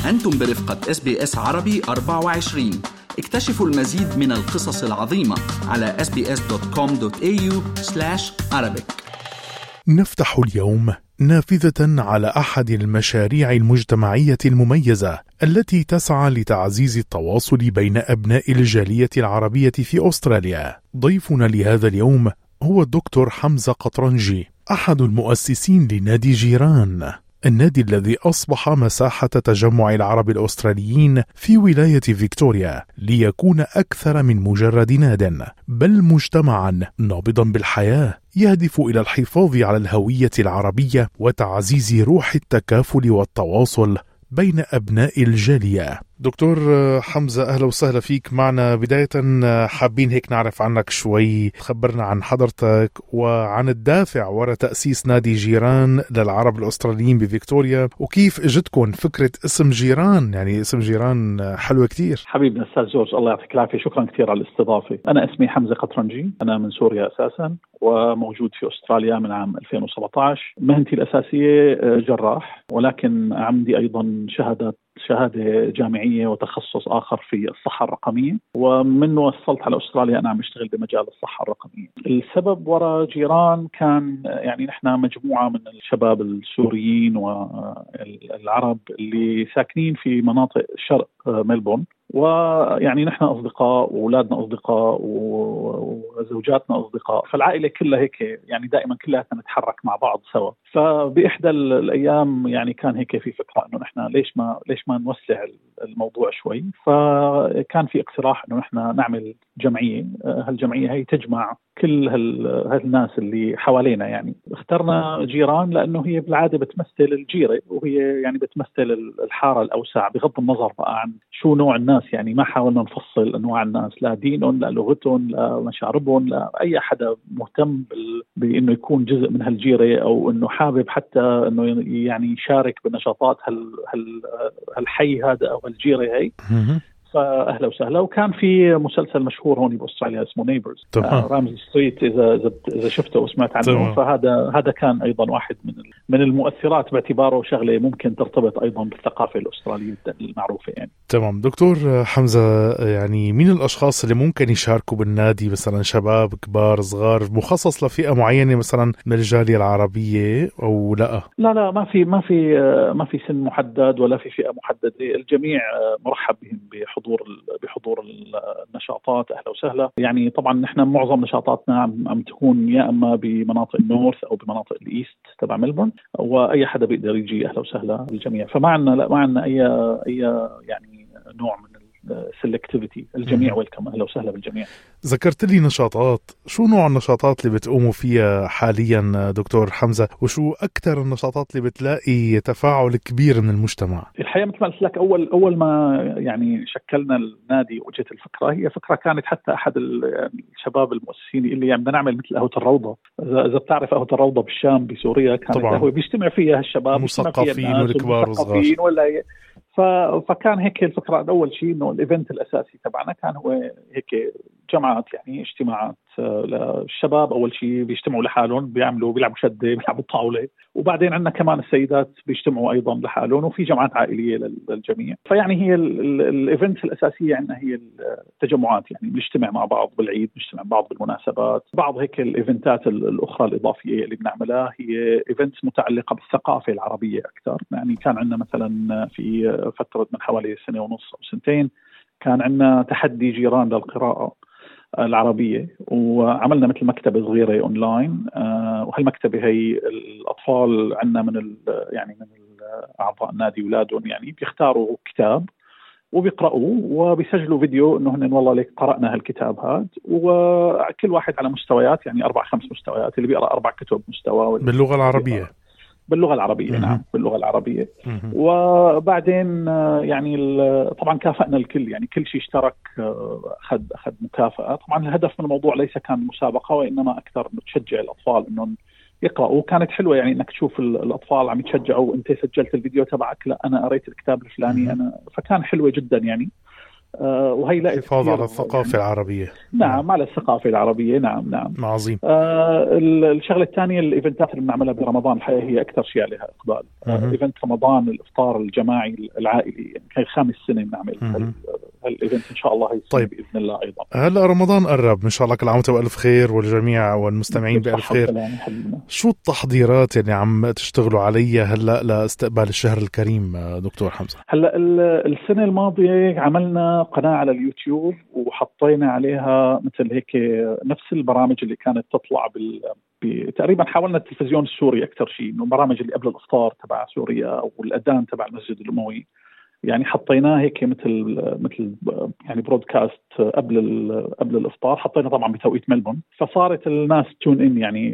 أنتم برفقة SBS عربي 24. اكتشفوا المزيد من القصص العظيمة على sbs.com.au/arabic. نفتح اليوم نافذة على أحد المشاريع المجتمعية المميزة التي تسعى لتعزيز التواصل بين أبناء الجالية العربية في أستراليا. ضيفنا لهذا اليوم هو الدكتور حمزة قطرنجي، أحد المؤسسين لنادي جيران، النادي الذي أصبح مساحة تجمع العرب الأستراليين في ولاية فيكتوريا ليكون أكثر من مجرد ناد، بل مجتمعا نابضا بالحياة يهدف إلى الحفاظ على الهوية العربية وتعزيز روح التكافل والتواصل بين أبناء الجالية. دكتور حمزة، أهلا وسهلا فيك معنا. بداية حابين هيك نعرف عنك شوي، تخبرنا عن حضرتك وعن الدافع وراء تأسيس نادي جيران للعرب الأستراليين بفيكتوريا، وكيف اجتكم فكرة اسم جيران. يعني اسم جيران حلوة كتير. حبيبنا أستاذ جورج، الله يعطيك العافية، شكرا كثير على الاستضافة. أنا اسمي حمزة قطرنجي، أنا من سوريا أساسا وموجود في أستراليا من عام 2017. مهنتي الأساسية جراح، ولكن عندي أيضا شهادة جامعية وتخصص آخر في الصحة الرقمية، ومنه وصلت على أستراليا أنا عم أشتغل بمجال الصحة الرقمية. السبب وراء جيران كان يعني نحن مجموعة من الشباب السوريين والعرب اللي ساكنين في مناطق شرق ملبورن، ويعني نحن أصدقاء وأولادنا أصدقاء وزوجاتنا أصدقاء، فالعائلة كلها هيك يعني دائما كلها نتحرك مع بعض سوا. فبإحدى الأيام يعني كان هيك في فكرة إنه نحن ليش ما نوسع الموضوع شوي، فكان في اقتراح إنه نحن نعمل جمعية. هالجمعية هي تجمع كل هالناس اللي حوالينا. يعني اخترنا جيران لأنه هي بالعادة بتمثل الجيرة، وهي يعني بتمثل الحارة الأوسع بغض النظر بقى عن شو نوع الناس. يعني ما حاولنا نفصل أنواع الناس، لا دينهم لا لغتهم لا مشاربهم، لا أي حدا مهتم بأنه يكون جزء من هالجيرة، أو أنه حابب حتى أنه يعني يشارك بنشاطات هالحي هذا أو هالجيرة هي. فأهلا وسهلا. وكان في مسلسل مشهور هون بأستراليا اسمه نيبرز، رامزي ستريت، إذا شفته وسمعت عنه. فهذا كان أيضا واحد من المؤثرات، باعتباره شغلة ممكن ترتبط أيضا بالثقافة الأسترالية المعروفة. يعني تمام. دكتور حمزة، يعني مين الأشخاص اللي ممكن يشاركوا بالنادي؟ مثلا شباب، كبار، صغار، مخصص لفئة معينة مثلا من الجالية العربية أو لا؟ لا، ما في سن محدد ولا في فئة محددة. الجميع مرحب بهم بحضور النشاطات. أهلا وسهلا. يعني طبعا نحن معظم نشاطاتنا عم تكون يا أما بمناطق النورث أو بمناطق الإيست تبع ملبورن، وأي حدا بيقدر يجي. أهلا وسهلا بالجميع. فما عنا أي يعني نوع من السلكتيفيتي. الجميع ويلكم. أهلا وسهلا بالجميع. ذكرت لي نشاطات، شو نوع النشاطات اللي بتقوموا فيها حاليا دكتور حمزة، وشو أكثر النشاطات اللي بتلاقي تفاعل كبير من المجتمع؟ الحقيقة مثل ما قلت لك، أول ما يعني شكلنا النادي وجت الفكرة، هي فكرة كانت حتى أحد الشباب المؤسسين اللي يعني بدنا نعمل مثل قهوة الروضة. إذا بتعرف قهوة الروضة بالشام بسوريا، كانت قهوة بيجتمع فيها الشباب مثقفين والكبار والصغار. فكان هيك الفكرة. أول شيء إنه الإيفنت الأساسي تبعنا كان هو هيك جماعات، يعني اجتماعات للشباب. أول شيء بيجتمعوا لحالهم، بيلعبوا شدة، بيلعبوا طاولة، وبعدين عندنا كمان السيدات بيجتمعوا أيضا لحالهم، وفي جماعات عائلية للجميع. فيعني هي الإيفنتس الأساسية عندنا هي التجمعات، يعني بنجتمع مع بعض بالعيد، بنجتمع مع بعض بالمناسبات. بعض هيك الإيفنتات الأخرى الإضافية اللي بنعملها هي إيفنتس متعلقة بالثقافة العربية أكثر. يعني كان عندنا مثلا في فترة من حوالي سنة ونص أو سنتين كان عندنا تحدي جيران للقراءة العربية، وعملنا مثل مكتبة صغيرة أونلاين. وهالمكتبة هي الأطفال عندنا من أعضاء النادي أولادهم يعني بيختاروا كتاب وبيقرأوه وبيسجلوا فيديو إنه هن والله ليك قرأنا هالكتاب هذا، وكل واحد على مستويات، يعني 4-5 مستويات. اللي بيقرأ 4 كتب مستوى باللغة العربية. نعم، باللغة العربية. وبعدين يعني طبعا كافأنا الكل، يعني كل شيء اشترك أخذ مكافأة. طبعا الهدف من الموضوع ليس كان مسابقة، وإنما أكثر تشجع الأطفال إنهم يقرأوا. كانت حلوة يعني إنك تشوف الأطفال عم يتشجعوا، وأنت سجلت الفيديو تبعك، لا أنا قريت الكتاب الفلاني أنا. فكان حلوة جدا يعني. وهي لا حفاظ على الثقافة العربية. نعم على الثقافة العربية. نعم عظيم. الشغلة الثانية الإيفنتات اللي بنعملها برمضان الحقيقة هي أكثر شيء عليها إقبال. إيفنت رمضان الإفطار الجماعي العائلي، يعني هي 5 سنة بنعمل هالإيفنت إن شاء الله هي طيب. بإذن الله. أيضا هلا رمضان قرب إن شاء الله، كل عام وأنتم بألف خير والجميع والمستمعين بألف خير. شو التحضيرات اللي عم تشتغلوا عليها هلا لاستقبال الشهر الكريم دكتور حمزة؟ هلا السنة الماضية عملنا قناة على اليوتيوب وحطينا عليها مثل هيك نفس البرامج اللي كانت تطلع تقريبا حاولنا التلفزيون السوري أكثر شيء، إنه برامج اللي قبل الإفطار تبع سوريا أو الأذان تبع المسجد الأموي، يعني حطيناه هيك مثل يعني برودكاست قبل الافطار. حطينا طبعا بتوقيت ملبون، فصارت الناس تون ان يعني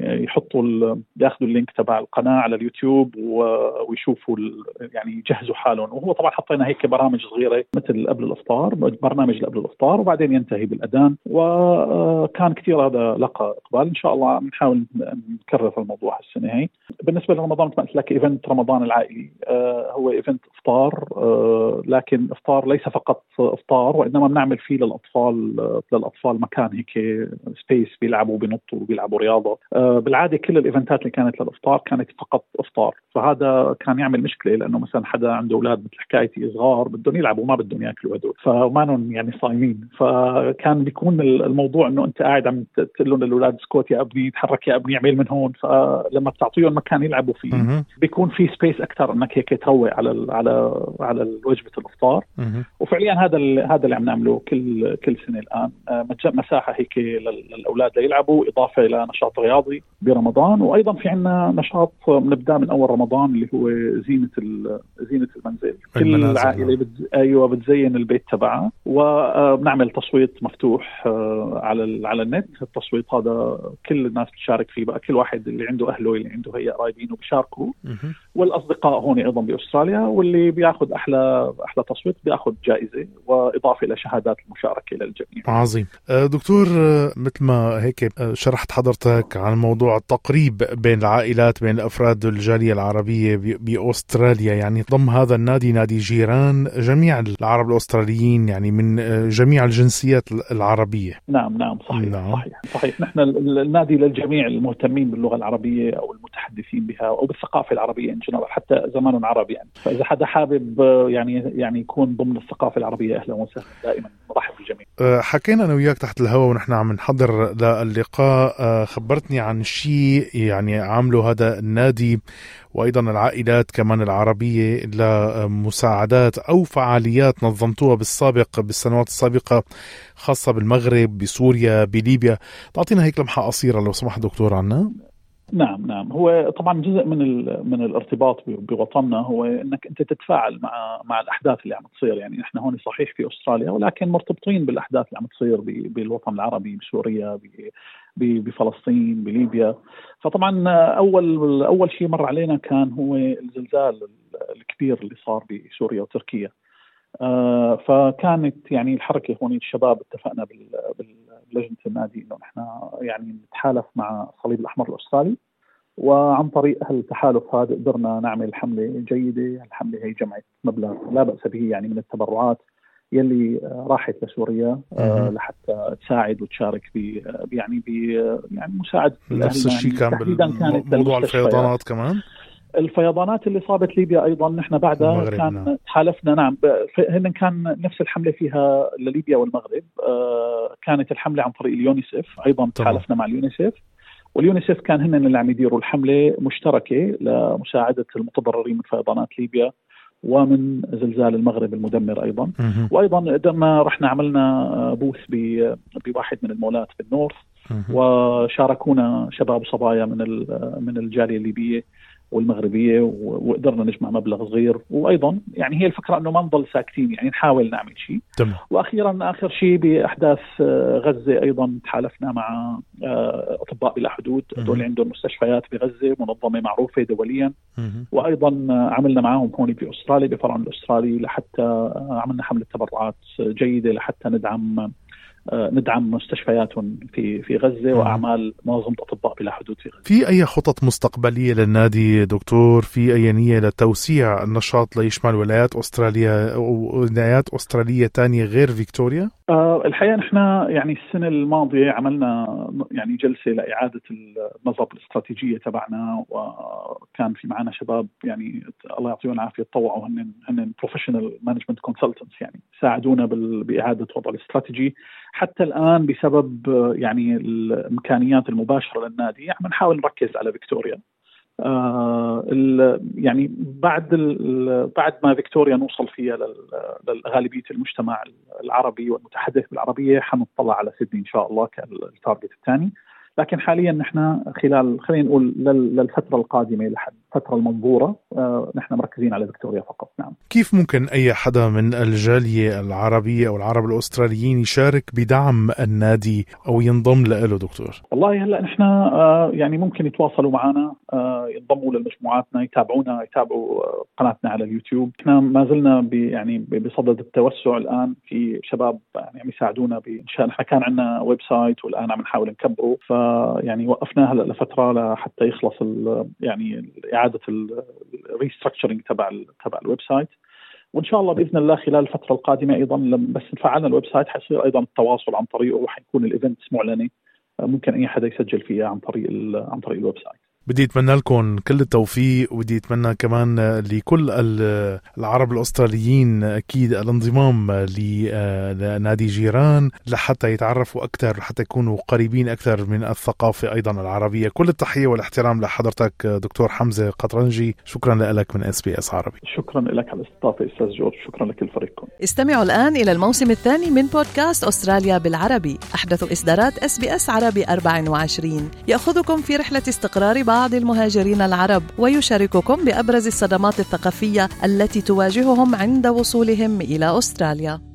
ياخذوا اللينك تبع القناه على اليوتيوب ويشوفوا يعني يجهزوا حالهم. وهو طبعا حطينا هيك برامج صغيره مثل قبل الافطار، برنامج قبل الافطار وبعدين ينتهي بالاذان، وكان كثير هذا لقى اقبال. ان شاء الله بنحاول نكرر الموضوع السنه هي. بالنسبه لرمضان مثل ما قلت لك ايفنت رمضان العائلي هو ايفنت افطار، لكن افطار ليس فقط افطار، وانما بنعمل فيه للاطفال مكان هيك سبيس بيلعبوا بينطوا وبيلعبوا رياضه. بالعاده كل الايفنتات اللي كانت للافطار كانت فقط افطار، فهذا كان يعمل مشكله، لانه مثلا حدا عنده اولاد مثل حكايتي صغار بدهم يلعبوا ما بدهم ياكلوا هدول، فمانهم يعني صايمين، فكان بيكون الموضوع انه انت قاعد عم تقول لهم للاولاد اسكت يا ابني، تحرك يا ابني، اعمل من هون. فلما بتعطيهم مكان يلعبوا فيه بيكون في سبيس اكثر انك هيك تروق على وجبه الافطار. وفعليا هذا اللي عم نعمله كل سنه الان، مساحه هيك للاولاد ليلعبوا، اضافه الى نشاط رياضي برمضان. وايضا في عندنا نشاط بنبدا من اول رمضان اللي هو زينه المنزل. كل عائله بتزين البيت تبعها، وبنعمل تصويت مفتوح على النت. التصويت هذا كل الناس بتشارك فيه، بقى كل واحد اللي عنده اهله اللي عنده هي قرايبينه بيشاركوا، والاصدقاء هون ايضا باستراليا، واللي بياخذ احلى تصويت بياخذ جائزه، واضافه الى شهادات المشاركه للجميع. عظيم. دكتور، مثل ما هيك شرحت حضرتك عن موضوع التقريب بين العائلات، بين الافراد الجاليه العربيه باستراليا، يعني ضم هذا النادي نادي جيران جميع العرب الاستراليين، يعني من جميع الجنسيات العربيه. نعم صحيح. نحن النادي للجميع المهتمين باللغه العربيه او المتحدثين بها او بالثقافه العربيه ان جنرال، حتى زمان عربي يعني. فاذا حدا حابب يعني يكون ضمن الثقافه العربيه، اهلا وسهلا، دائما مرحب بالجميع. حكينا انا وياك تحت الهواء ونحن عم نحضر للقاء، خبرتني عن شيء يعني عامله هذا النادي وايضا العائلات كمان العربيه لمساعدات او فعاليات نظمتوها بالسنوات السابقه، خاصه بالمغرب، بسوريا، بليبيا. تعطينا هيك لمحه قصيره لو سمحت دكتور عنا. نعم. هو طبعا جزء من الارتباط بوطننا هو انك انت تتفاعل مع الاحداث اللي عم تصير. يعني نحن هون صحيح في استراليا، ولكن مرتبطين بالاحداث اللي عم تصير بالوطن العربي، بسوريا، بفلسطين، بليبيا. فطبعا اول شيء مر علينا كان هو الزلزال الكبير اللي صار بسوريا وتركيا. فكانت يعني الحركه هون الشباب اتفقنا بلجنه النادي انه نحن يعني نتحالف مع الصليب الاحمر الاسترالي، وعن طريق التحالف هذا قدرنا نعمل حمله جيده. الحمله هي جمعت مبلغ لا باس به يعني من التبرعات يلي راحت لسوريا لحتى تساعد وتشارك يعني مساعده نفس الشيء كان بموضوع الفيضانات كمان. الفيضانات اللي صابت ليبيا ايضا نحن بعدها كان تحالفنا. نعم، هن كان نفس الحمله فيها لليبيا والمغرب. كانت الحمله عن طريق اليونيسف، ايضا تحالفنا مع اليونيسف، واليونيسف كان هن اللي عم يديروا الحمله مشتركه لمساعده المتضررين من فيضانات ليبيا ومن زلزال المغرب المدمر ايضا. وايضا قدرنا رحنا عملنا بوث بواحد من المولات بالنورث، وشاركونا شباب وصبايا من الجاليه الليبيه والمغربية، وقدرنا نجمع مبلغ صغير. وأيضا يعني هي الفكرة أنه ما نضل ساكتين، يعني نحاول نعمل شيء. وأخيرا آخر شيء بأحداث غزة أيضا تحالفنا مع أطباء بلا حدود، دول عندهم مستشفيات بغزة منظمة معروفة دوليا، وأيضا عملنا معهم هون بأستراليا بفرع الأسترالي، لحتى عملنا حملة تبرعات جيدة لحتى ندعم ندعم مستشفياتهم في غزة وأعمال منظمة أطباء بلا حدود في غزة. في أي خطط مستقبلية للنادي دكتور؟ في أي نية لتوسيع النشاط ليشمل ولايات أسترالية تانية غير فيكتوريا؟ الحقيقة نحن يعني السنة الماضية عملنا يعني جلسة لإعادة النظر الاستراتيجية تبعنا، وكان في معنا شباب يعني الله يعطيهم العافية تطوعوا هن بروفيشنال مانجمنت كونسلتنتس، يعني ساعدونا بإعادة وضع الاستراتيجي. حتى الآن بسبب يعني الإمكانيات المباشرة للنادي يعني نحاول نركز على فيكتوريا. يعني بعد ما فيكتوريا نوصل فيها لغالبية المجتمع العربي والمتحدث بالعربية حنطلع على سيدني إن شاء الله كالتارجت الثاني. لكن حاليا نحن خلال خلينا نقول للفترة القادمة لحد الفترة المنظورة نحن مركزين على فيكتوريا فقط. نعم. كيف ممكن أي حدا من الجالية العربية أو العرب الأستراليين يشارك بدعم النادي أو ينضم له دكتور؟ والله هلا نحن يعني ممكن يتواصلوا معنا، ينضموا لمجموعاتنا، يتابعوا قناتنا على اليوتيوب. احنا ما زلنا يعني بصدد التوسع الآن، في شباب يعني يساعدونا بإنشاء. نحن كان عندنا ويب سايت والآن عم نحاول نكبره، يعني وقفناه هلا لفترة حتى يخلص يعني إعادة الريستراكشرينج تبع الويب سايت. وإن شاء الله بإذن الله خلال الفترة القادمة أيضا بس نفعلنا الويب سايت حيصير أيضا التواصل عن طريقه، وحيكون الإيفنتس معلنة ممكن أي حدا يسجل فيها عن طريق الويب سايت. بدي أتمنى لكم كل التوفيق، ودي أتمنى كمان لكل العرب الأستراليين أكيد الانضمام لنادي جيران لحتى يتعرفوا أكثر، لحتى يكونوا قريبين أكثر من الثقافة أيضا العربية. كل التحية والاحترام لحضرتك دكتور حمزة قطرنجي، شكرا لك من SBS عربي. شكرا لك على الاستضافة أستاذ جورج، شكرا لك الفريقكم. استمعوا الآن إلى الموسم الثاني من بودكاست أستراليا بالعربي، أحدث إصدارات SBS عربي 24 يأخذكم في رحلة استقرار بعض المهاجرين العرب ويشارككم بأبرز الصدمات الثقافية التي تواجههم عند وصولهم إلى أستراليا.